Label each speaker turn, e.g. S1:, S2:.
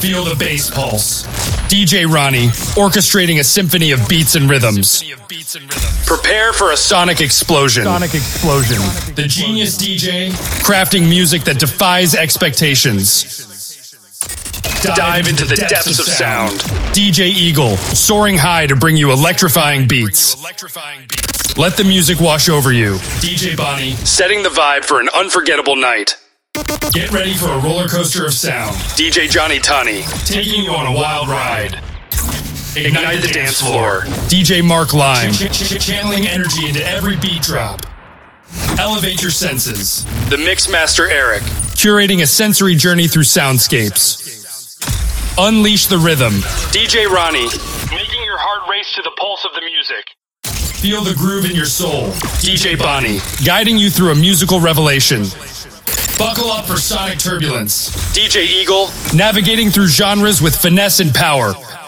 S1: Feel the bass pulse. DJ Ronnie, orchestrating a symphony of beats and rhythms. Prepare for a sonic explosion. The genius DJ, crafting music that defies expectations. Dive into the depths of sound. DJ Eagle, soaring high to bring you electrifying beats. Let the music wash over you. DJ Bonnie, setting the vibe for an unforgettable night. Get ready for a roller coaster of sound. DJ Johnny Tani, taking you on a wild ride. Ignite the dance floor. DJ Mark Lime, channeling energy into every beat drop. Elevate your senses. The Mixmaster Eric, curating a sensory journey through soundscapes. Unleash the rhythm. DJ Ronnie, making your heart race to the pulse of the music. Feel the groove in your soul. DJ Bonnie, guiding you through a musical revelation. Buckle up for sonic turbulence. DJ Eagle, navigating through genres with finesse and power.